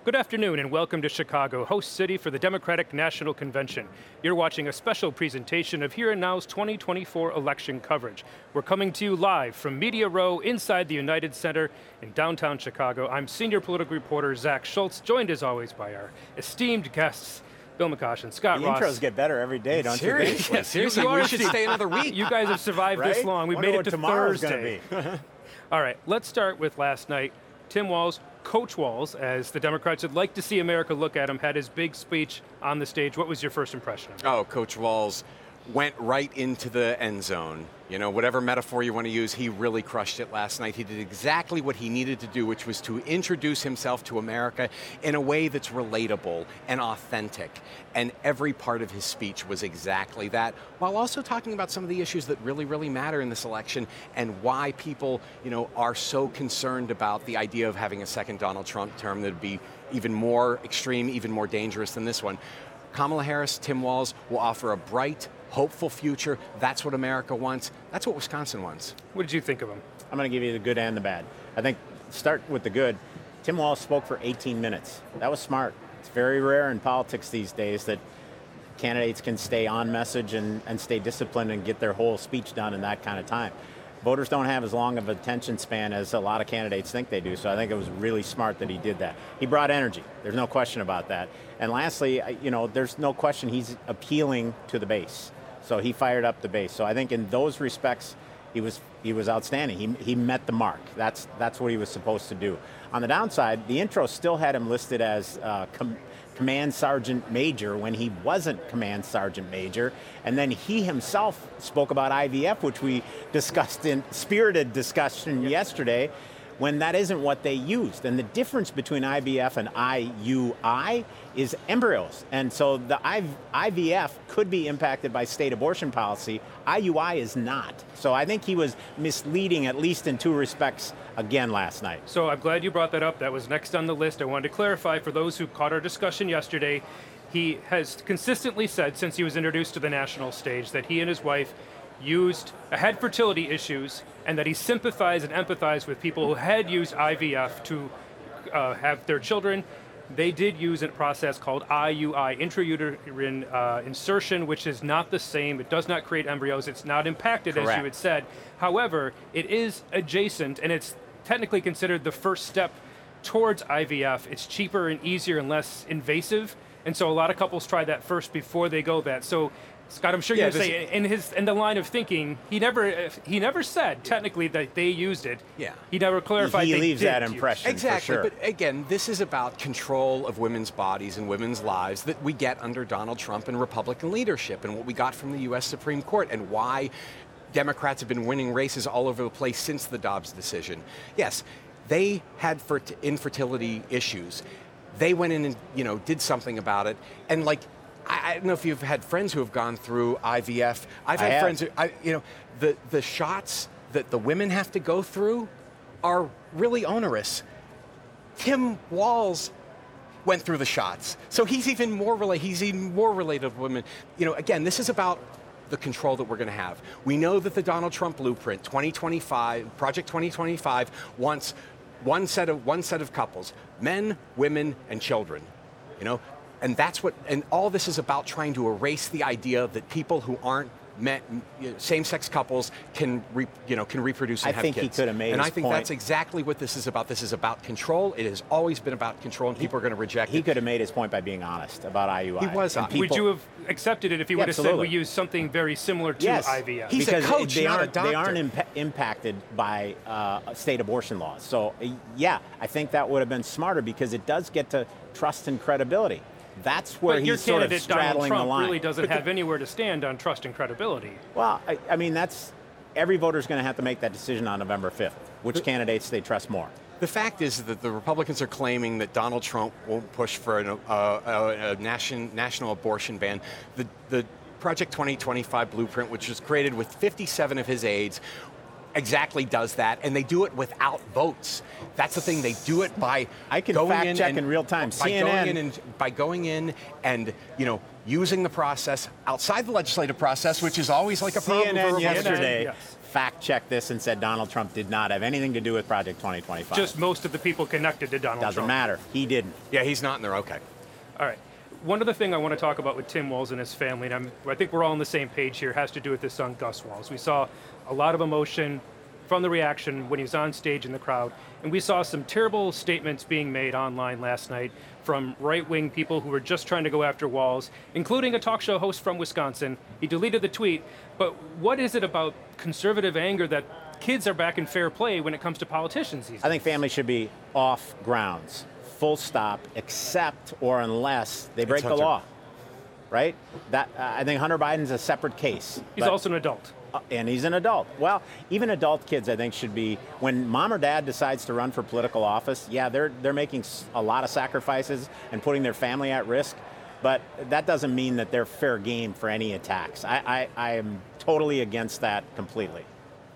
Good afternoon and welcome to Chicago, host city for the Democratic National Convention. You're watching a special presentation of Here and Now's 2024 election coverage. We're coming to you live from Media Row inside the United Center in downtown Chicago. I'm senior political reporter Zach Schultz, joined as always by our esteemed guests, Bill McCosh and Scott Ross. The intros get better every day, don't you think? Yeah, seriously, we should stay another week. You guys have survived Right? this long. We Wonder made it what to tomorrow's Thursday. gonna be. All right, let's start with last night. Tim Walz, Coach Walz, as the Democrats would like to see America look at him, had his big speech on the stage. What was your first impression of him? Oh, Coach Walz went right into the end zone. You know, whatever metaphor you want to use, he really crushed it last night. He did exactly what he needed to do, which was to introduce himself to America in a way that's relatable and authentic. And every part of his speech was exactly that, while also talking about some of the issues that really, really matter in this election and why people, you know, are so concerned about the idea of having a second Donald Trump term that would be even more extreme, even more dangerous than this one. Kamala Harris, Tim Walz will offer a bright, hopeful future. That's what America wants. That's what Wisconsin wants. What did you think of him? I'm going to give you the good and the bad. I think, start with the good. Tim Walz spoke for 18 minutes. That was smart. It's very rare in politics these days that candidates can stay on message and stay disciplined and get their whole speech done in that kind of time. Voters don't have as long of an attention span as a lot of candidates think they do, so I think it was really smart that he did that. He brought energy. There's no question about that. And lastly, you know, there's no question he's appealing to the base. So he fired up the base. So I think in those respects, he was outstanding. He met the mark. That's what he was supposed to do. On the downside, the intro still had him listed as Command Sergeant Major when he wasn't Command Sergeant Major. And then he himself spoke about IVF, which we discussed in spirited discussion yesterday, when that isn't what they used. And the difference between IVF and IUI is embryos. And so the IVF could be impacted by state abortion policy. IUI is not. So I think he was misleading, at least in two respects, again last night. So I'm glad you brought that up. That was next on the list. I wanted to clarify for those who caught our discussion yesterday, he has consistently said since he was introduced to the national stage that he and his wife had fertility issues and that he sympathized and empathized with people who had used IVF to have their children. They did use a process called IUI, intrauterine insertion, which is not the same. It does not create embryos. It's not impacted, Correct. as you had said. However, it is adjacent, and it's technically considered the first step towards IVF. It's cheaper and easier and less invasive, and so a lot of couples try that first before they go that. So, Scott, I'm sure you would say in the line of thinking, he never said technically that they used it. Yeah. He never clarified. He they leaves did that use it. impression. Exactly, For sure. but again, this is about control of women's bodies and women's lives that we get under Donald Trump and Republican leadership, and what we got from the U.S. Supreme Court, and why Democrats have been winning races all over the place since the Dobbs decision. Yes, they had infertility issues. They went in and, you know, did something about it, and like, I don't know if you've had friends who have gone through IVF. I've had friends who, the shots that the women have to go through are really onerous. Tim Walz went through the shots, so he's even more related to women. You know, again, this is about the control that we're going to have. We know that the Donald Trump blueprint, 2025, Project 2025, wants one set of couples: men, women, and children. You know. And and all this is about trying to erase the idea that people who aren't same-sex couples can reproduce and have kids. I think he could have made and his I think point. that's exactly what this is about. This is about control. It has always been about control, and people are going to reject it. He could have made his point by being honest about IUI. He was. And Would you have accepted it if he would have said absolutely. we use something very similar to Yes. IVF? He's a because coach, they not a aren't, doctor. They aren't impacted by state abortion laws. So, yeah, I think that would have been smarter because it does get to trust and credibility. That's where But your he's sort of candidate, Donald straddling Trump, the line. really doesn't have anywhere to stand on trust and credibility. Well, I mean, every voter's going to have to make that decision on November 5th, which candidates they trust more. The fact is that the Republicans are claiming that Donald Trump won't push for a national abortion ban. The Project 2025 blueprint, which was created with 57 of his aides, exactly does that, and they do it without votes. That's the thing. They do it by I can going fact in check and, in real time. By CNN. going in and using the process outside the legislative process, which is always like a problem for CNN Republicans. yesterday Yes. fact-checked this and said Donald Trump did not have anything to do with Project 2025. Just most of the people connected to Donald Trump. Doesn't matter. He didn't. Yeah, he's not in there. Okay. All right. One other thing I want to talk about with Tim Walz and his family, and I think we're all on the same page here, has to do with his son, Gus Walz. We saw a lot of emotion from the reaction when he was on stage in the crowd, and we saw some terrible statements being made online last night from right-wing people who were just trying to go after Walz, including a talk show host from Wisconsin. He deleted the tweet, but what is it about conservative anger that kids are back in fair play when it comes to politicians these days? I think families should be off grounds, full stop, except or unless they break the law, right? That I think Hunter Biden's a separate case. He's also an adult. And he's an adult. Well, even adult kids, I think, should be, when mom or dad decides to run for political office, yeah, they're making a lot of sacrifices and putting their family at risk, but that doesn't mean that they're fair game for any attacks. I am totally against that completely.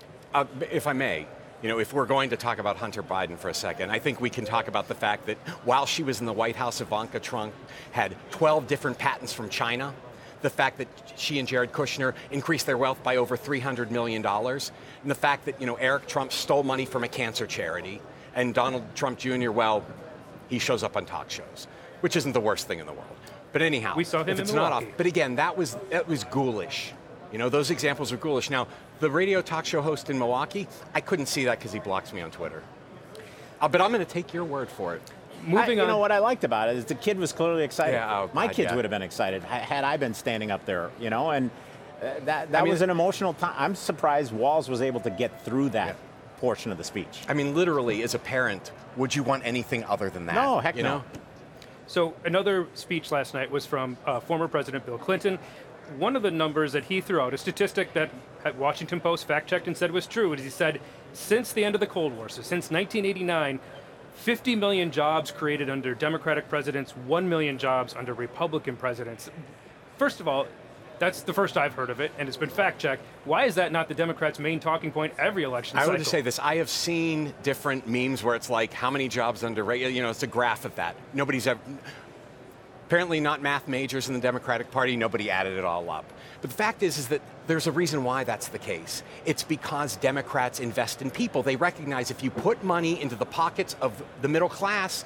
If I may, if we're going to talk about Hunter Biden for a second, I think we can talk about the fact that while she was in the White House, Ivanka Trump had 12 different patents from China. The fact that she and Jared Kushner increased their wealth by over $300 million, and the fact that Eric Trump stole money from a cancer charity, and Donald Trump Jr., well, he shows up on talk shows, which isn't the worst thing in the world. But anyhow, we saw him in Milwaukee. But again, that was ghoulish. Those examples are ghoulish. Now, the radio talk show host in Milwaukee, I couldn't see that because he blocks me on Twitter. But I'm going to take your word for it. Moving on. You know what I liked about it is the kid was clearly excited. Yeah, My kids would have been excited had I been standing up there, and that was an emotional time. I'm surprised Walz was able to get through that portion of the speech. I mean, literally, as a parent, would you want anything other than that? No, heck no. So another speech last night was from former President Bill Clinton. One of the numbers that he threw out, a statistic that Washington Post fact-checked and said was true, is he said, since the end of the Cold War, so since 1989, 50 million jobs created under Democratic presidents, 1 million jobs under Republican presidents. First of all, that's the first I've heard of it, and it's been fact-checked. Why is that not the Democrats' main talking point every election cycle? I would just say this. I have seen different memes where it's like, how many jobs under, it's a graph of that. Nobody's ever, apparently not math majors in the Democratic Party, nobody added it all up. But the fact is that there's a reason why that's the case. It's because Democrats invest in people. They recognize if you put money into the pockets of the middle class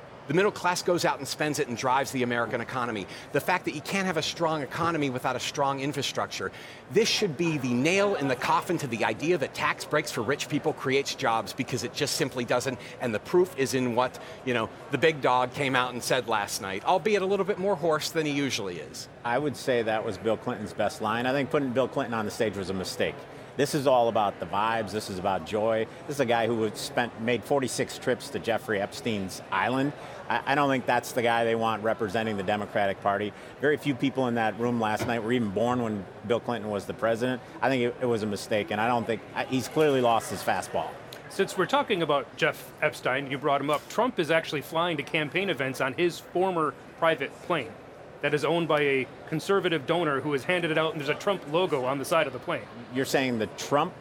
goes out and spends it and drives the American economy. The fact that you can't have a strong economy without a strong infrastructure, this should be the nail in the coffin to the idea that tax breaks for rich people creates jobs, because it just simply doesn't, and the proof is in what, the big dog came out and said last night, albeit a little bit more hoarse than he usually is. I would say that was Bill Clinton's best line. I think putting Bill Clinton on the stage was a mistake. This is all about the vibes. This is about joy. This is a guy who made 46 trips to Jeffrey Epstein's island. I don't think that's the guy they want representing the Democratic Party. Very few people in that room last night were even born when Bill Clinton was the president. I think it was a mistake, and I don't think he's clearly lost his fastball. Since we're talking about Jeff Epstein, you brought him up. Trump is actually flying to campaign events on his former private plane that is owned by a conservative donor who has handed it out, and there's a Trump logo on the side of the plane. You're saying the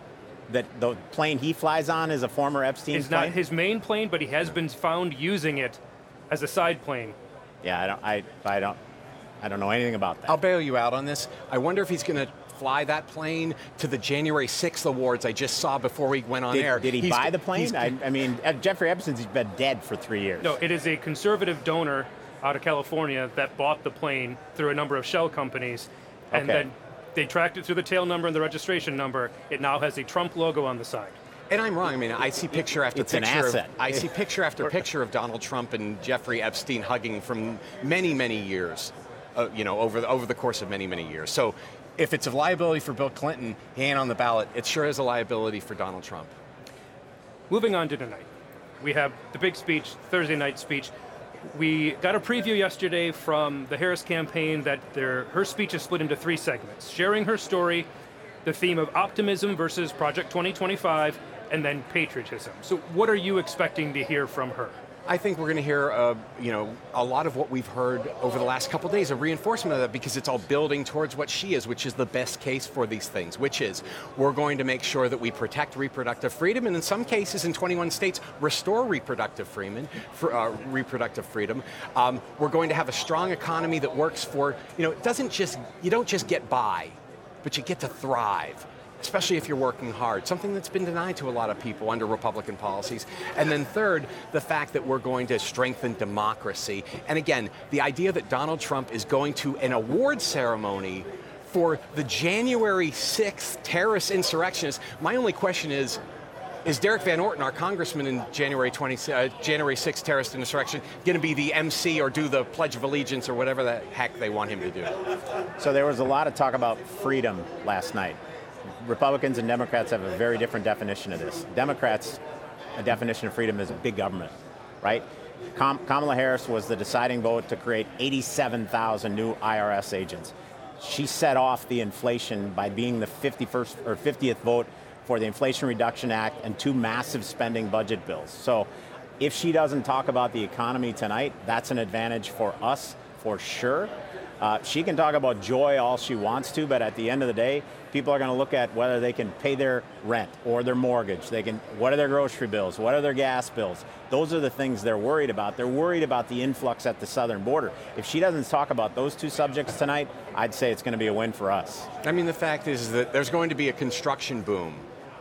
plane he flies on is a former Epstein plane? It's not his main plane, but he has been found using it as a side plane. Yeah, I don't know anything about that. I'll bail you out on this. I wonder if he's going to fly that plane to the January 6th awards I just saw before we went on air. Did he buy the plane? I mean, Jeffrey Epstein's been dead for 3 years. No, it is a conservative donor out of California that bought the plane through a number of shell companies, and then they tracked it through the tail number and the registration number. It now has a Trump logo on the side. And I'm wrong. I mean, I see picture after it's picture. An asset. I see picture after picture of Donald Trump and Jeffrey Epstein hugging from many, many years, over the course of many, many years. So, if it's a liability for Bill Clinton, he ain't on the ballot. It sure is a liability for Donald Trump. Moving on to tonight, we have the big speech, Thursday night speech. We got a preview yesterday from the Harris campaign that her speech is split into 3 segments: sharing her story, the theme of optimism versus Project 2025, and then patriotism. So what are you expecting to hear from her? I think we're going to hear, a lot of what we've heard over the last couple of days, a reinforcement of that, because it's all building towards what she is, which is the best case for these things, which is we're going to make sure that we protect reproductive freedom, and in some cases, in 21 states, restore reproductive freedom. We're going to have a strong economy that works for, you don't just get by, but you get to thrive. especially if you're working hard, something that's been denied to a lot of people under Republican policies. And then third, the fact that we're going to strengthen democracy. And again, the idea that Donald Trump is going to an award ceremony for the January 6th terrorist insurrectionists, my only question is Derek Van Orton, our congressman in January 6th terrorist insurrection, going to be the MC or do the Pledge of Allegiance or whatever the heck they want him to do? So there was a lot of talk about freedom last night. Republicans and Democrats have a very different definition of this. Democrats, a definition of freedom is big government, right? Kamala Harris was the deciding vote to create 87,000 new IRS agents. She set off the inflation by being the 51st or 50th vote for the Inflation Reduction Act and 2 massive spending budget bills. So if she doesn't talk about the economy tonight, that's an advantage for us for sure. She can talk about joy all she wants to, but at the end of the day, people are going to look at whether they can pay their rent or their mortgage. What are their grocery bills? What are their gas bills? Those are the things they're worried about. They're worried about the influx at the southern border. If she doesn't talk about those 2 subjects tonight, I'd say it's going to be a win for us. I mean, the fact is that there's going to be a construction boom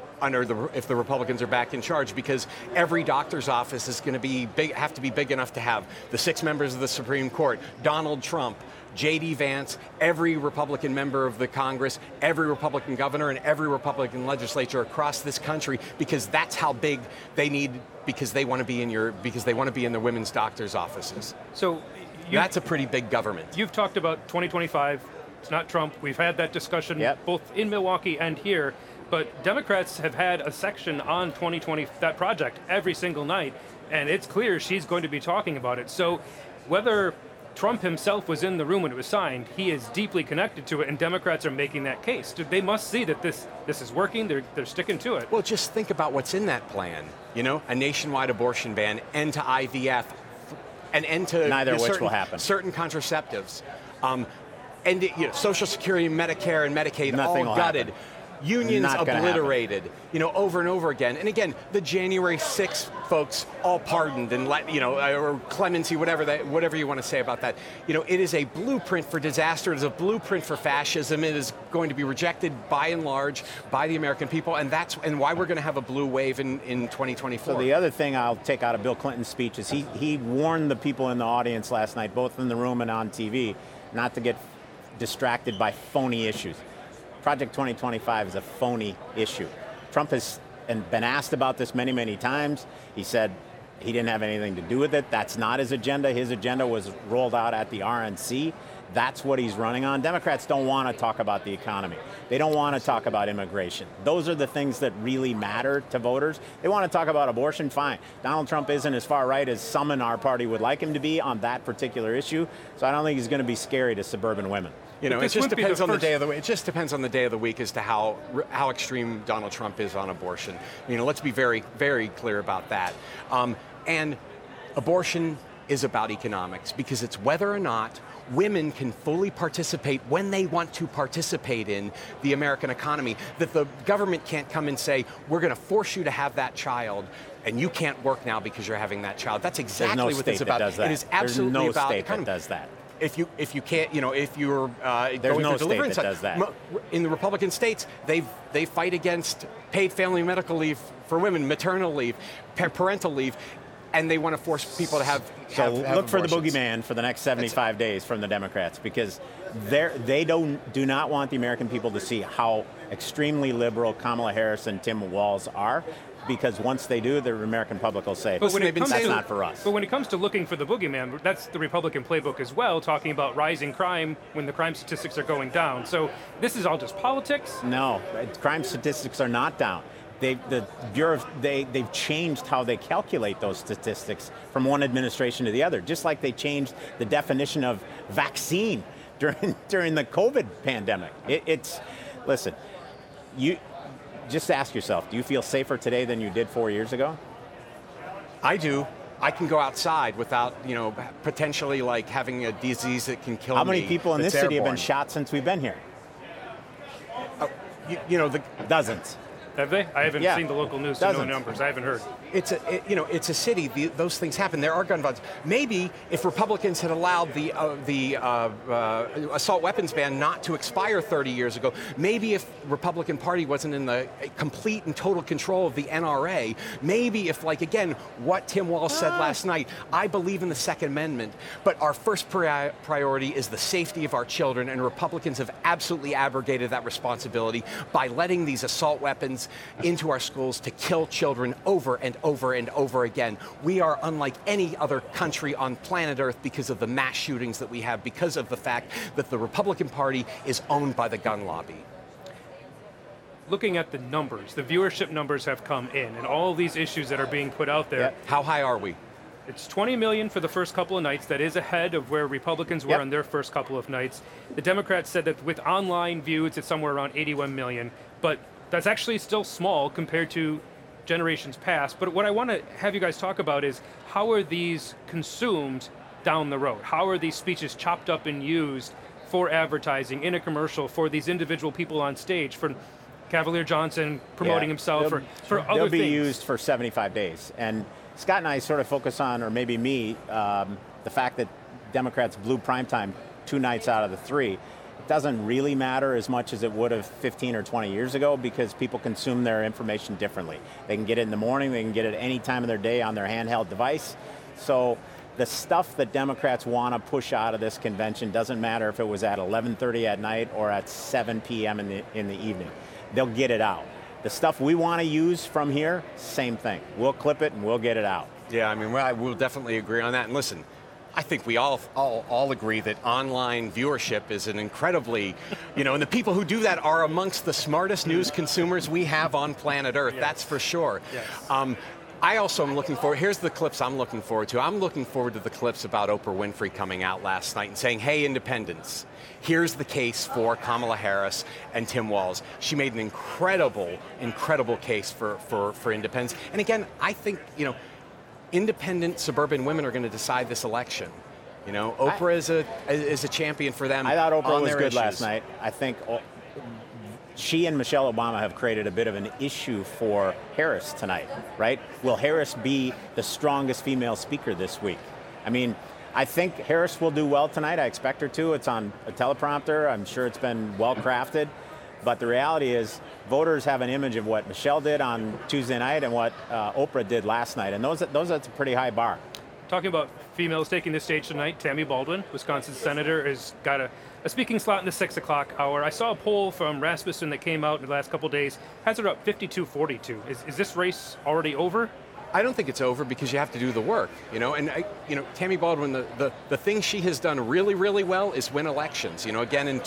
if the Republicans are back in charge, because every doctor's office is going to have to be big enough to have the 6 members of the Supreme Court, Donald Trump, J.D. Vance, every Republican member of the Congress, every Republican governor, and every Republican legislature across this country, because that's how big they need, because they want to be in the women's doctors' offices. So that's a pretty big government. You've talked about 2025. It's not Trump. We've had that discussion both in Milwaukee and here. But Democrats have had a section on 2020, that project, every single night, and it's clear she's going to be talking about it. So whether Trump himself was in the room when it was signed, he is deeply connected to it, and Democrats are making that case. They must see that this is working, they're sticking to it. Well, just think about what's in that plan. A nationwide abortion ban, end to IVF, an end to neither of which will happen. Certain contraceptives. And Social Security, Medicare, and Medicaid Nothing all gutted. Happen. Unions Not obliterated, over and over again. And again, the January 6th folks all pardoned and or clemency, whatever you want to say about that. It is a blueprint for disaster. It is a blueprint for fascism. It is going to be rejected by and large by the American people, and that's why we're going to have a blue wave in 2024. So the other thing I'll take out of Bill Clinton's speech is he warned the people in the audience last night, both in the room and on TV, not to get distracted by phony issues. Project 2025 is a phony issue. Trump has been asked about this many, many times. He said he didn't have anything to do with it. That's not his agenda. His agenda was rolled out at the RNC. That's what he's running on. Democrats don't want to talk about the economy. They don't want to talk about immigration. Those are the things that really matter to voters. They want to talk about abortion, fine. Donald Trump isn't as far right as some in our party would like him to be on that particular issue, so I don't think he's going to be scary to suburban women. It just depends on the day of the week. It just depends on the day of the week as to how extreme Donald Trump is on abortion. Let's be very, very clear about that. And abortion is about economics, because it's whether or not women can fully participate when they want to participate in the American economy. That the government can't come and say, we're going to force you to have that child, and you can't work now because you're having that child. That's exactly what it's about. It is absolutely about the economy. There's no state that does that. If you can't, if you're there's going no through state deliverance, that does that. In the Republican states, they fight against paid family medical leave for women, maternal leave, parental leave, and they want to force people to have look for the abortions. boogeyman for the next 75 days from the Democrats, because they do not want the American people to see how extremely liberal Kamala Harris and Tim Walz are. Because once they do, the American public will say, that's not for us. But when it comes to looking for the boogeyman, that's the Republican playbook as well, talking about rising crime when the crime statistics are going down. So this is all just politics? No, crime statistics are not down. They've changed how they calculate those statistics from one administration to the other, just like they changed the definition of vaccine during the COVID pandemic. Listen, just ask yourself, do you feel safer today than you did 4 years ago? I do. I can go outside without, potentially having a disease that can kill me. How many people in this city have been shot since we've been here? Dozens. Have they? I haven't Yeah. seen the local news to know Dozens. numbers. I haven't heard. It's a city. Those things happen. There are gun violence. Maybe if Republicans had allowed the assault weapons ban not to expire 30 years ago, maybe if Republican Party wasn't in the complete and total control of the NRA, maybe if, like, again, what Tim Walz said last night, I believe in the Second Amendment, but our first priority is the safety of our children, and Republicans have absolutely abrogated that responsibility by letting these assault weapons into our schools to kill children over and over and over again. We are unlike any other country on planet Earth because of the mass shootings that we have, because of the fact that the Republican Party is owned by the gun lobby. Looking at the numbers, the viewership numbers have come in, and all these issues that are being put out there. Yep. How high are we? It's 20 million for the first couple of nights. That is ahead of where Republicans were Yep. on their first couple of nights. The Democrats said that with online views, it's somewhere around 81 million, but that's actually still small compared to generations past. But what I want to have you guys talk about is how are these consumed down the road? How are these speeches chopped up and used for advertising, in a commercial, for these individual people on stage, for Cavalier Johnson promoting himself, for other they'll be things? used for 75 days. And Scott and I sort of focus on, or maybe me, the fact that Democrats blew primetime 2 nights out of the 3. It doesn't really matter as much as it would have 15 or 20 years ago because people consume their information differently. They can get it in the morning, they can get it any time of their day on their handheld device. So the stuff that Democrats want to push out of this convention doesn't matter if it was at 11:30 at night or at 7 p.m. in the evening. They'll get it out. The stuff we want to use from here, same thing. We'll clip it and we'll get it out. Yeah, I mean, we'll definitely agree on that. And listen, I think we all agree that online viewership is an incredibly, and the people who do that are amongst the smartest news consumers we have on planet Earth, that's for sure. Yes. I also am looking forward, here's the clips I'm looking forward to. I'm looking forward to the clips about Oprah Winfrey coming out last night and saying, hey, independents, here's the case for Kamala Harris and Tim Walz. She made an incredible case for independence. And again, I think, independent suburban women are going to decide this election. Oprah is a champion for them. I thought Oprah on was their good issues. last night. I think she and Michelle Obama have created a bit of an issue for Harris tonight, right? Will Harris be the strongest female speaker this week? I mean, I think Harris will do well tonight. I expect her to. It's on a teleprompter. I'm sure it's been well crafted. But the reality is, voters have an image of what Michelle did on Tuesday night and what Oprah did last night. And those that's a pretty high bar. Talking about females taking the stage tonight, Tammy Baldwin, Wisconsin senator, has got a speaking slot in the 6 o'clock hour. I saw a poll from Rasmussen that came out in the last couple days, has her up 52-42. Is this race already over? I don't think it's over because you have to do the work, And Tammy Baldwin, the thing she has done really, really well is win elections. Again in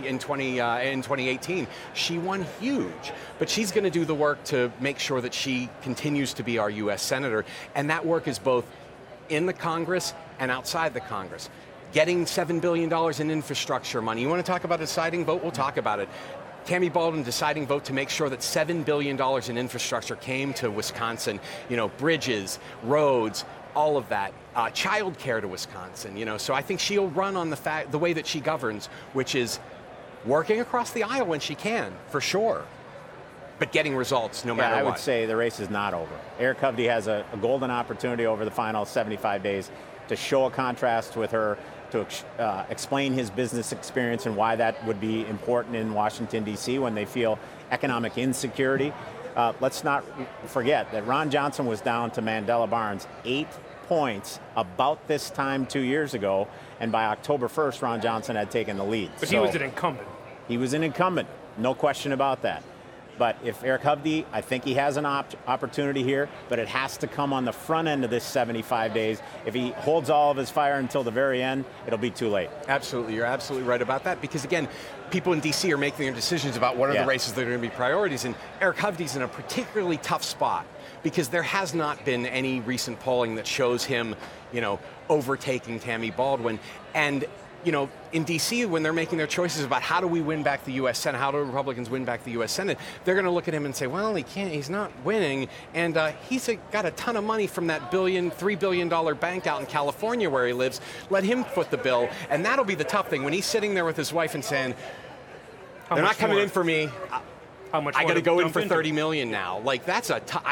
2018, she won huge, but she's going to do the work to make sure that she continues to be our U.S. senator, and that work is both in the Congress and outside the Congress. Getting $7 billion in infrastructure money. You want to talk about a deciding vote? We'll talk about it. Tammy Baldwin deciding vote to make sure that $7 billion in infrastructure came to Wisconsin. Bridges, roads, all of that. Child care to Wisconsin. So I think she'll run on the way that she governs, which is working across the aisle when she can, for sure. But getting results no matter what. I would say the race is not over. Eric Hovde has a golden opportunity over the final 75 days to show a contrast with her, to explain his business experience and why that would be important in Washington, D.C. when they feel economic insecurity. Let's not forget that Ron Johnson was down to Mandela Barnes 8 points about this time 2 years ago, and by October 1st, Ron Johnson had taken the lead. But he was an incumbent. He was an incumbent, no question about that. But if Eric Hovde, I think he has an opportunity here, but it has to come on the front end of this 75 days. If he holds all of his fire until the very end, it'll be too late. Absolutely, you're absolutely right about that, because again, people in D.C. are making their decisions about what are the races that are going to be priorities, and Eric Hovde's in a particularly tough spot, because there has not been any recent polling that shows him, overtaking Tammy Baldwin, and in D.C., when they're making their choices about how do we win back the U.S. Senate, how do Republicans win back the U.S. Senate, they're going to look at him and say, well, he's not winning, and he's got a ton of money from that $3 billion bank out in California where he lives. Let him foot the bill, and that'll be the tough thing. When he's sitting there with his wife and saying, they're not coming in for me, how much I more got to go in dump for into it. 30 million now. Like that's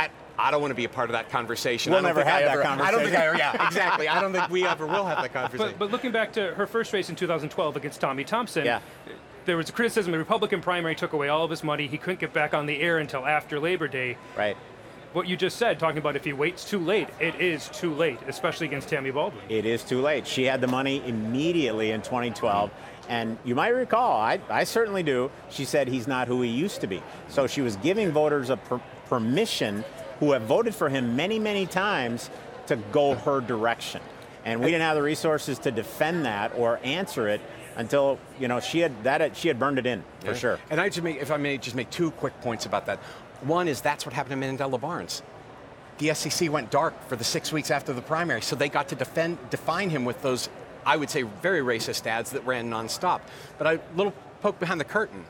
I don't want to be a part of that conversation. We'll I don't never think have I that ever, I don't think I ever, conversation. yeah, exactly. I don't think we ever will have that conversation. But looking back to her first race in 2012 against Tommy Thompson, Yeah. there was a criticism the Republican primary took away all of his money. He couldn't get back on the air until after Labor Day. Right. What you just said, talking about if he waits too late, it is too late, especially against Tammy Baldwin. It is too late. She had the money immediately in 2012. And you might recall, I certainly do, she said he's not who he used to be. So she was giving voters a permission who have voted for him many, many times to go her direction. And we didn't have the resources to defend that or answer it until, she had burned it in, for sure. And if I may just make two quick points about that. One is that's what happened to Mandela Barnes. The SEC went dark for the 6 weeks after the primary, so they got to define him with those, I would say, very racist ads that ran nonstop. But a little poke behind the curtain.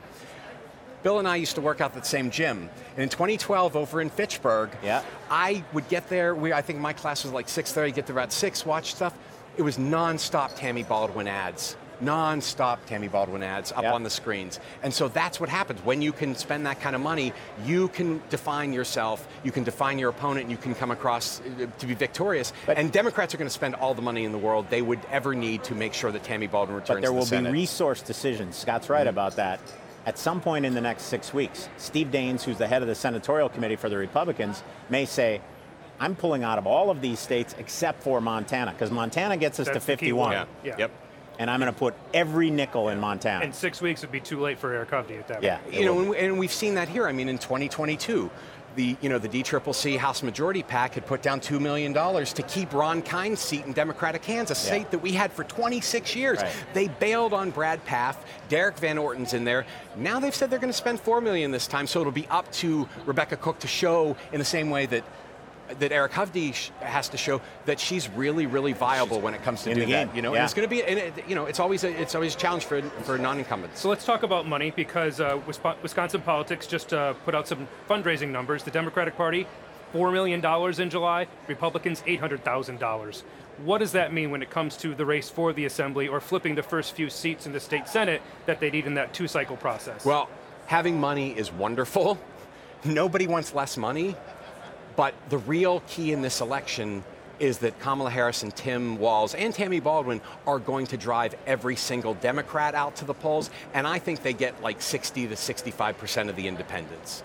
Bill and I used to work out at the same gym. And in 2012, over in Fitchburg, Yeah. I would get there. I think my class was like 6:30, get there about 6, watch stuff. It was nonstop Tammy Baldwin ads. Non-stop Tammy Baldwin ads up Yep. on the screens. And so that's what happens. When you can spend that kind of money, you can define yourself, you can define your opponent, and you can come across to be victorious. And Democrats are going to spend all the money in the world they would ever need to make sure that Tammy Baldwin returns But there to the will Senate. be resource decisions. Scott's right about that. At some point in the next 6 weeks, Steve Daines, who's the head of the senatorial committee for the Republicans, may say, I'm pulling out of all of these states except for Montana, because Montana gets us That's to the key 51. one. Yeah. Yep. And I'm going to put every nickel in Montana. And 6 weeks would be too late for Eric Hovde at that Yeah. point. You know, and we've seen that here. I mean, in 2022, the DCCC House Majority PAC had put down $2 million to keep Ron Kine's seat in Democratic Kansas, a seat that we had for 26 years. Right. They bailed on Brad Pfaff. Derek Van Orton's in there. Now they've said they're going to spend $4 million this time, so it'll be up to Rebecca Cook to show in the same way that Eric Hovde has to show that she's really, really viable when it comes to in doing the game. that. And Yeah. it's going to be, it's always a challenge for non-incumbents. So let's talk about money, because Wisconsin Politics just put out some fundraising numbers. The Democratic Party, $4 million in July. Republicans, $800,000. What does that mean when it comes to the race for the Assembly or flipping the first few seats in the state Senate that they need in that two-cycle process? Well, having money is wonderful. Nobody wants less money. But the real key in this election is that Kamala Harris and Tim Walz and Tammy Baldwin are going to drive every single Democrat out to the polls, and I think they get like 60 to 65% of the independents.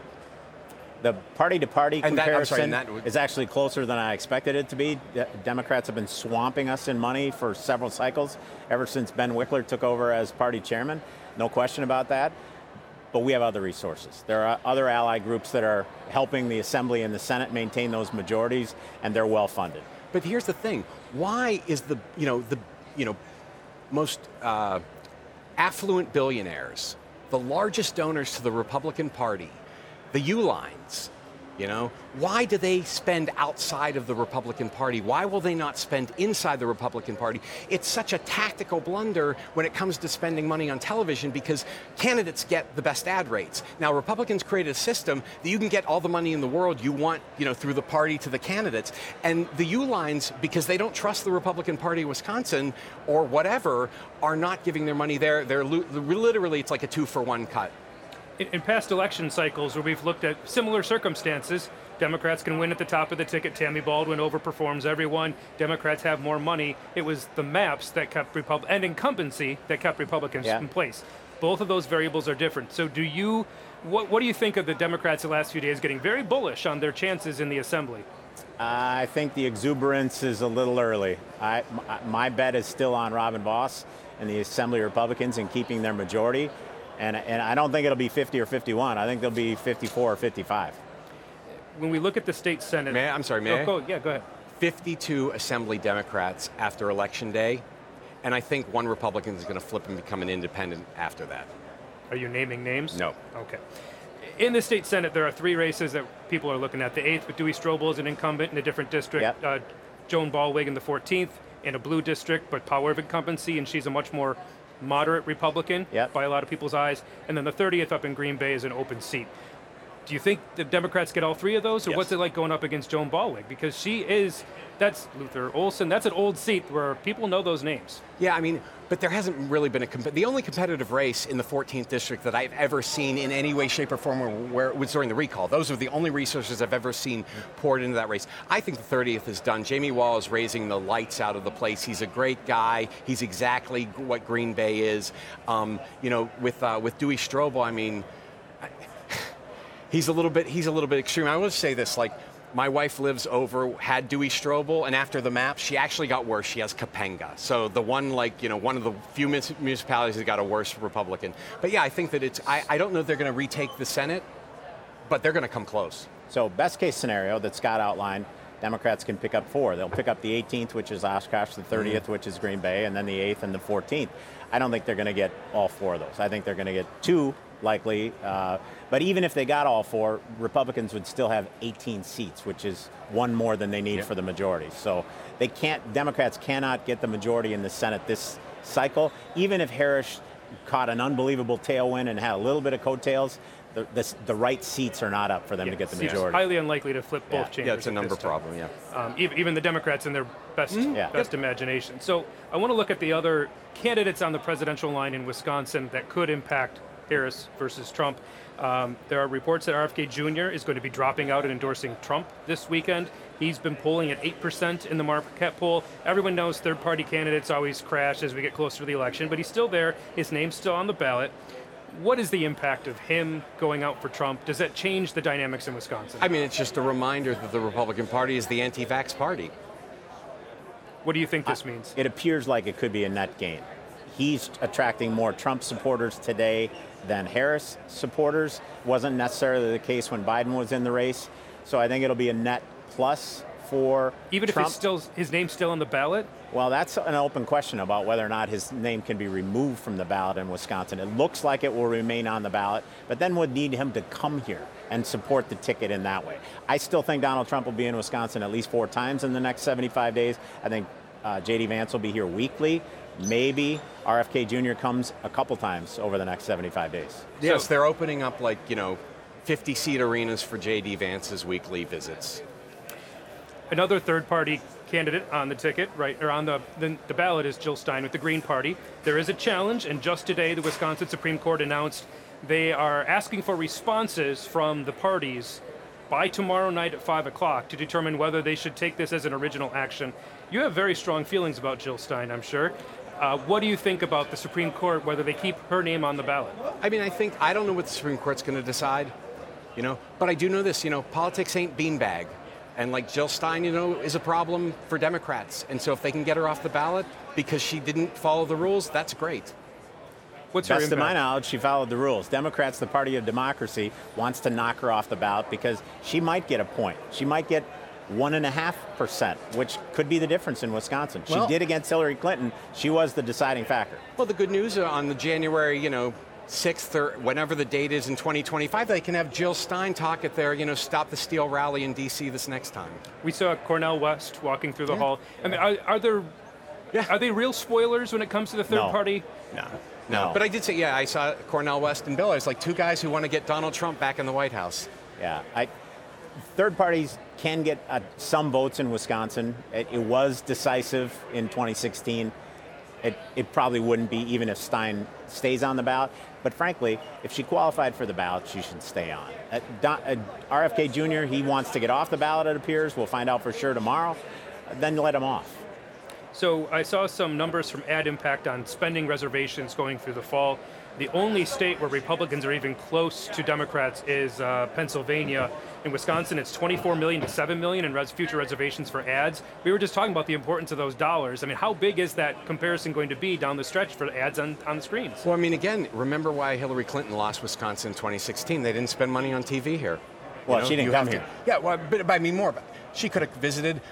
The party-to-party And that- I'm sorry, comparison and that would- is actually closer than I expected it to be. Democrats have been swamping us in money for several cycles, ever since Ben Wickler took over as party chairman. No question about that. But we have other resources. There are other ally groups that are helping the Assembly and the Senate maintain those majorities, and they're well funded. But here's the thing: why is the most affluent billionaires, the largest donors to the Republican Party, the Uihleins, why do they spend outside of the Republican Party? Why will they not spend inside the Republican Party? It's such a tactical blunder when it comes to spending money on television, because candidates get the best ad rates. Now, Republicans created a system that you can get all the money in the world you want, through the party to the candidates. And the Uihleins, because they don't trust the Republican Party of Wisconsin or whatever, are not giving their money there. They're literally, it's like a 2-for-1 cut. In past election cycles where we've looked at similar circumstances, Democrats can win at the top of the ticket. Tammy Baldwin overperforms everyone. Democrats have more money. It was the maps that kept and incumbency that kept Republicans in place. Both of those variables are different. So what do you think of the Democrats the last few days getting very bullish on their chances in the Assembly? I think the exuberance is a little early. My bet is still on Robin Vos and the Assembly Republicans in keeping their majority. And I don't think it'll be 50 or 51. I think they'll be 54 or 55. When we look at the state Senate... May I? Go ahead. 52 Assembly Democrats after Election Day, and I think one Republican is going to flip and become an independent after that. Are you naming names? No. Okay. In the state Senate, there are 3 races that people are looking at. The 8th, with Dewey Strobel as an incumbent in a different district. Yep. Joan Ballweg in the 14th, in a blue district, but power of incumbency, and she's a much more moderate Republican by a lot of people's eyes. And then the 30th up in Green Bay is an open seat. Do you think the Democrats get all three of those, or Yes. what's it like going up against Joan Ballweg? Because that's Luther Olson, that's an old seat where people know those names. Yeah, I mean, but there hasn't really been the only competitive race in the 14th district that I've ever seen in any way, shape, or form where it was during the recall. Those are the only resources I've ever seen poured into that race. I think the 30th is done. Jamie Wall is raising the lights out of the place. He's a great guy. He's exactly what Green Bay is. With Dewey Strobel, I mean, he's a little bit extreme. I will say this, like, my wife had Dewey Strobel, and after the map, she actually got worse. She has Capenga. So the one, one of the few municipalities that got a worse Republican. But yeah, I think that I don't know if they're going to retake the Senate, but they're going to come close. So best case scenario that Scott outlined, Democrats can pick up 4. They'll pick up the 18th, which is Oshkosh, the 30th, which is Green Bay, and then the 8th and the 14th. I don't think they're going to get all 4 of those. I think they're going to get 2, likely. But even if they got all 4, Republicans would still have 18 seats, which is 1 more than they need for the majority. So Democrats cannot get the majority in the Senate this cycle. Even if Harris caught an unbelievable tailwind and had a little bit of coattails, the right seats are not up for them to get the majority. It's highly unlikely to flip both chambers. Yeah, it's a number problem, Even the Democrats in their best imagination. So I want to look at the other candidates on the presidential line in Wisconsin that could impact Harris versus Trump. There are reports that RFK Jr. is going to be dropping out and endorsing Trump this weekend. He's been polling at 8% in the Marquette poll. Everyone knows third-party candidates always crash as we get closer to the election, but he's still there. His name's still on the ballot. What is the impact of him going out for Trump? Does that change the dynamics in Wisconsin? I mean, it's just a reminder that the Republican Party is the anti-vax party. What do you think this means? It appears like it could be a net gain. He's attracting more Trump supporters today than Harris supporters. Wasn't necessarily the case when Biden was in the race. So I think it'll be a net plus for Even Trump. if his name's still on the ballot? Well, that's an open question about whether or not his name can be removed from the ballot in Wisconsin. It looks like it will remain on the ballot, but then would need him to come here and support the ticket in that way. I still think Donald Trump will be in Wisconsin at least 4 times in the next 75 days. I think J.D. Vance will be here weekly. Maybe RFK Jr. comes a couple times over the next 75 days. Yes, they're opening up 50-seat arenas for J.D. Vance's weekly visits. Another third-party candidate on the ticket, right, or on the ballot is Jill Stein with the Green Party. There is a challenge, and just today the Wisconsin Supreme Court announced they are asking for responses from the parties by tomorrow night at 5 o'clock to determine whether they should take this as an original action. You have very strong feelings about Jill Stein, I'm sure. What do you think about the Supreme Court, whether they keep her name on the ballot? I mean, I don't know what the Supreme Court's going to decide, but I do know this, politics ain't beanbag. And Jill Stein, is a problem for Democrats. And so if they can get her off the ballot because she didn't follow the rules, that's great. What's her Best impact? to my knowledge, she followed the rules. Democrats, the party of democracy, wants to knock her off the ballot because she might get a point. She might get 1.5%, which could be the difference in Wisconsin. She did against Hillary Clinton. She was the deciding factor. Well, the good news on the January, 6th or whenever the date is in 2025, they can have Jill Stein talk at their, Stop the Steal rally in D.C. this next time. We saw Cornel West walking through the hall. I mean, are they real spoilers when it comes to the third party? No. But I did say, I saw Cornel West and Bill. It's like 2 guys who want to get Donald Trump back in the White House. Yeah. Third parties can get some votes in Wisconsin. It was decisive in 2016. It probably wouldn't be even if Stein stays on the ballot. But frankly, if she qualified for the ballot, she should stay on. RFK Jr., he wants to get off the ballot, it appears. We'll find out for sure tomorrow. Then let him off. So I saw some numbers from Ad Impact on spending reservations going through the fall. The only state where Republicans are even close to Democrats is Pennsylvania. In Wisconsin, it's $24 million to $7 million in future reservations for ads. We were just talking about the importance of those dollars. I mean, how big is that comparison going to be down the stretch for ads on the screens? Well, I mean, again, remember why Hillary Clinton lost Wisconsin in 2016? They didn't spend money on TV here. Well, she didn't come here. Yeah, well, but I mean more. But she could have visited, but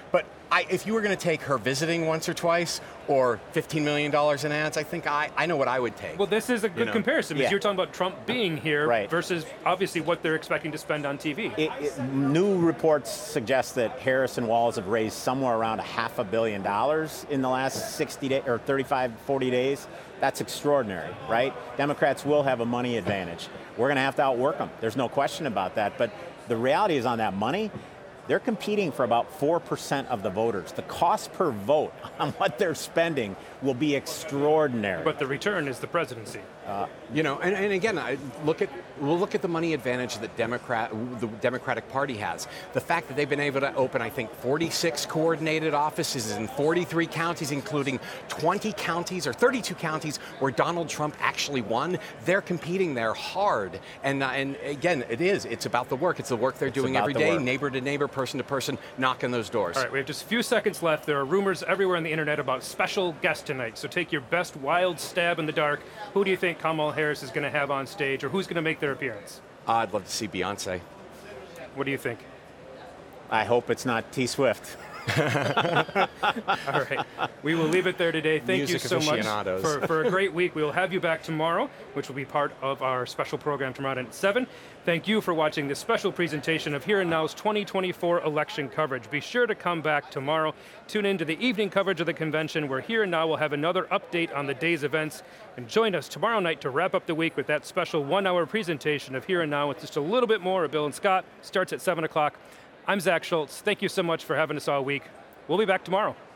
If you were going to take her visiting once or twice, or $15 million in ads, I think I know what I would take. Well, this is a good comparison, because Yeah. you're talking about Trump being here Right. versus obviously what they're expecting to spend on TV. New reports suggest that Harris and Walz have raised somewhere around $500 million in the last 60 days, or 35, 40 days. That's extraordinary, right? Democrats will have a money advantage. We're going to have to outwork them. There's no question about that. But the reality is, on that money, they're competing for about 4% of the voters. The cost per vote on what they're spending will be extraordinary. But the return is the presidency. And again, we'll look at the money advantage that the Democratic Party has. The fact that they've been able to open, I think, 46 coordinated offices in 43 counties, including 20 counties or 32 counties where Donald Trump actually won. They're competing there hard. And again, it's about the work. It's the work they're doing every day, neighbor to neighbor, person to person, knocking those doors. All right, we have just a few seconds left. There are rumors everywhere on the internet about special guests tonight. So take your best wild stab in the dark. Who do you think Kamala Harris is going to have on stage, or who's going to make their appearance? I'd love to see Beyonce. What do you think? I hope it's not T Swift. All right. We will leave it there today. Thank Music you so much aficionados. for a great week. We will have you back tomorrow, which will be part of our special program tomorrow night at 7. Thank you for watching this special presentation of Here and Now's 2024 election coverage. Be sure to come back tomorrow. Tune in to the evening coverage of the convention, where Here and Now will have another update on the day's events. And join us tomorrow night to wrap up the week with that special 1-hour presentation of Here and Now with just a little bit more of Bill and Scott. Starts at 7 o'clock. I'm Zach Schultz. Thank you so much for having us all week. We'll be back tomorrow.